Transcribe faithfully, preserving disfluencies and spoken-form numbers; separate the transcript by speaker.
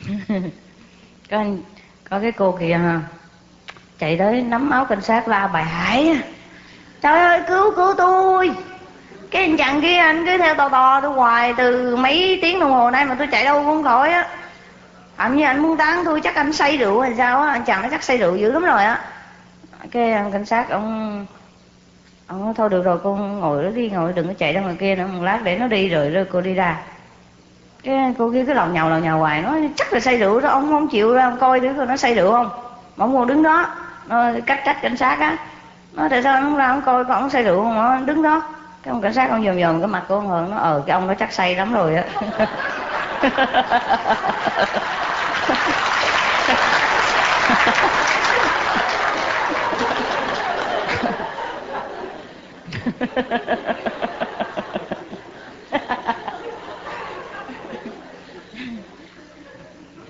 Speaker 1: có có cái cô kia ha, chạy tới nắm áo cảnh sát la bài hải: trời ơi cứu cứu tôi, cái anh chàng kia anh cứ theo tò tò tôi hoài từ mấy tiếng đồng hồ nay mà tôi chạy đâu cũng không khỏi á. Anh như anh muốn tán tôi, chắc anh say rượu hay sao á, anh chàng nó chắc say rượu dữ lắm rồi á. Cái anh cảnh sát ông ông nói thôi được rồi cô ngồi đó đi, ngồi đừng có chạy ra ngoài kia nữa, một lát để nó đi rồi, rồi cô đi ra. Cái cô kia cứ lầu nhầu lầu nhầu hoài, nói chắc là say rượu đó, ông không chịu ra ông coi thử nó say rượu không. Mà ông còn đứng đó, nó cách trách cảnh sát á, nói tại sao ông không ra ông coi có ông say rượu không, nó đứng đó. Cái ông cảnh sát ông dòm dòm cái mặt của ông Hờn, nó ờ cái ông đó chắc say lắm rồi á.